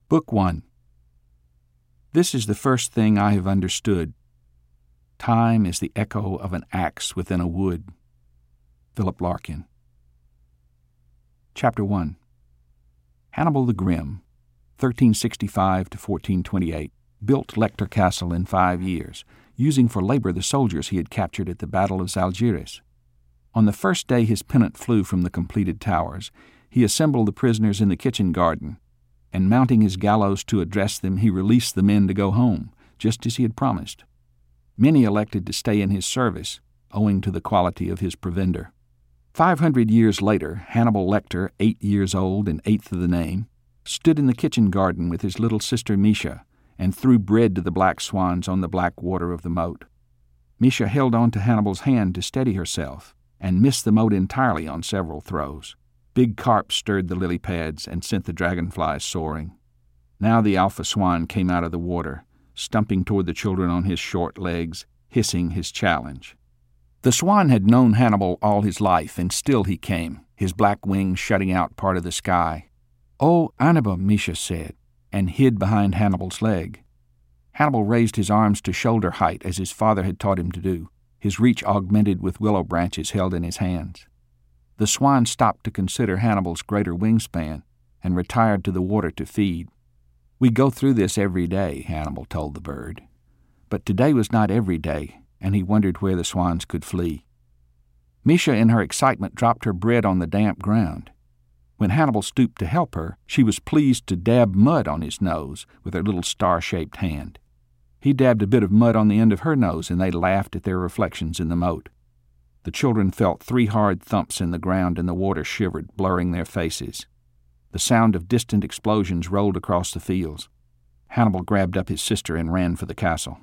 Book 1. This is the first thing I have understood. Time is the echo of an axe within a wood. Philip Larkin. Chapter 1. Hannibal the Grim, 1365 to 1428, built Lector Castle in 5 years, using for labor the soldiers he had captured at the Battle of Zalgiris. On the first day his pennant flew from the completed towers, he assembled the prisoners in the kitchen garden, and mounting his gallows to address them, he released the men to go home, just as he had promised. Many elected to stay in his service, owing to the quality of his provender. 500 years later, Hannibal Lecter, 8 years old and 8th of the name, stood in the kitchen garden with his little sister Misha and threw bread to the black swans on the black water of the moat. Misha held on to Hannibal's hand to steady herself and missed the moat entirely on several throws. Big carp stirred the lily pads and sent the dragonflies soaring. Now the alpha swan came out of the water, stumping toward the children on his short legs, hissing his challenge. The swan had known Hannibal all his life, and still he came, his black wings shutting out part of the sky. "Oh, Annaba," Misha said, and hid behind Hannibal's leg. Hannibal raised his arms to shoulder height as his father had taught him to do, his reach augmented with willow branches held in his hands. The swan stopped to consider Hannibal's greater wingspan and retired to the water to feed. "We go through this every day," Hannibal told the bird. But today was not every day, and he wondered where the swans could flee. Misha, in her excitement, dropped her bread on the damp ground. When Hannibal stooped to help her, she was pleased to dab mud on his nose with her little star-shaped hand. He dabbed a bit of mud on the end of her nose, and they laughed at their reflections in the moat. The children felt 3 hard thumps in the ground, and the water shivered, blurring their faces. The sound of distant explosions rolled across the fields. Hannibal grabbed up his sister and ran for the castle.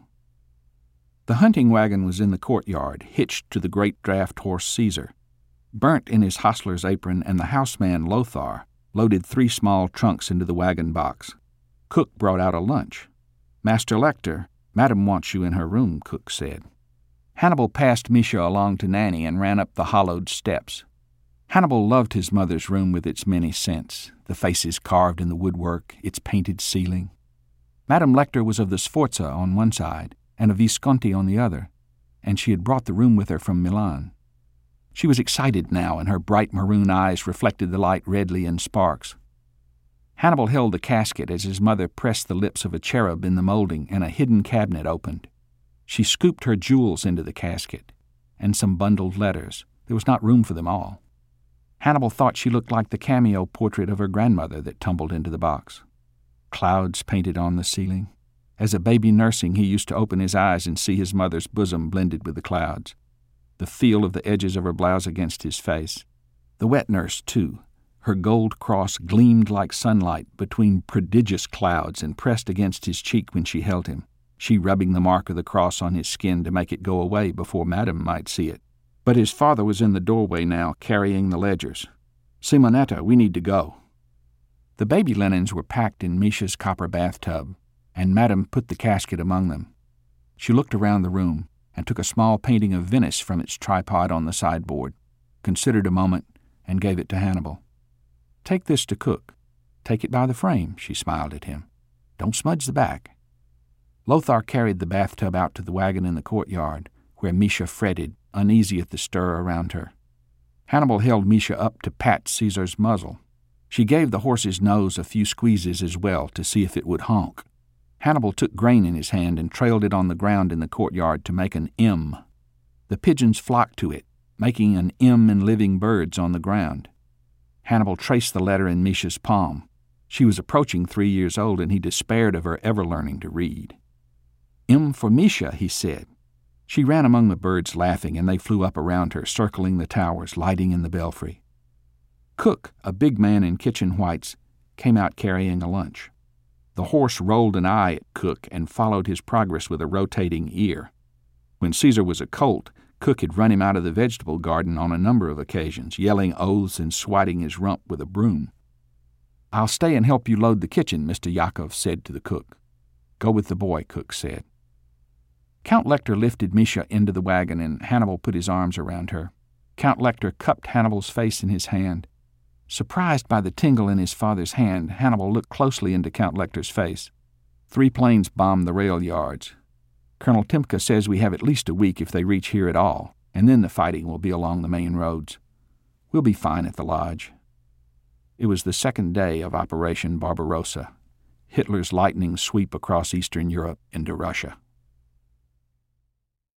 The hunting wagon was in the courtyard, hitched to the great draft horse Caesar. Burnt in his hostler's apron, and the houseman Lothar loaded 3 small trunks into the wagon box. Cook brought out a lunch. "Master Lecter, Madam wants you in her room," Cook said. Hannibal passed Misha along to Nanny and ran up the hollowed steps. Hannibal loved his mother's room with its many scents, the faces carved in the woodwork, its painted ceiling. Madame Lecter was of the Sforza on one side and a Visconti on the other, and she had brought the room with her from Milan. She was excited now, and her bright maroon eyes reflected the light redly in sparks. Hannibal held the casket as his mother pressed the lips of a cherub in the molding, and a hidden cabinet opened. She scooped her jewels into the casket, and some bundled letters. There was not room for them all. Hannibal thought she looked like the cameo portrait of her grandmother that tumbled into the box. Clouds painted on the ceiling. As a baby nursing, he used to open his eyes and see his mother's bosom blended with the clouds, the feel of the edges of her blouse against his face. The wet nurse, too. Her gold cross gleamed like sunlight between prodigious clouds and pressed against his cheek when she held him, she rubbing the mark of the cross on his skin to make it go away before Madame might see it. But his father was in the doorway now, carrying the ledgers. "Simonetta, we need to go." The baby linens were packed in Misha's copper bathtub, and Madame put the casket among them. She looked around the room and took a small painting of Venice from its tripod on the sideboard, considered a moment, and gave it to Hannibal. "Take this to Cook. Take it by the frame," she smiled at him. "Don't smudge the back." Lothar carried the bathtub out to the wagon in the courtyard, where Misha fretted, uneasy at the stir around her. Hannibal held Misha up to pat Caesar's muzzle. She gave the horse's nose a few squeezes as well to see if it would honk. Hannibal took grain in his hand and trailed it on the ground in the courtyard to make an M. The pigeons flocked to it, making an M in living birds on the ground. Hannibal traced the letter in Misha's palm. She was approaching 3 years old, and he despaired of her ever learning to read. "M for Misha," he said. She ran among the birds laughing, and they flew up around her, circling the towers, lighting in the belfry. Cook, a big man in kitchen whites, came out carrying a lunch. The horse rolled an eye at Cook and followed his progress with a rotating ear. When Caesar was a colt, Cook had run him out of the vegetable garden on a number of occasions, yelling oaths and swatting his rump with a broom. "I'll stay and help you load the kitchen," Mr. Yakov said to the cook. "Go with the boy," Cook said. Count Lecter lifted Misha into the wagon, and Hannibal put his arms around her. Count Lecter cupped Hannibal's face in his hand. Surprised by the tingle in his father's hand, Hannibal looked closely into Count Lecter's face. 3 planes bombed the rail yards. Colonel Timka says we have at least a week if they reach here at all, and then the fighting will be along the main roads. We'll be fine at the lodge. It was the 2nd day of Operation Barbarossa, Hitler's lightning sweep across Eastern Europe into Russia.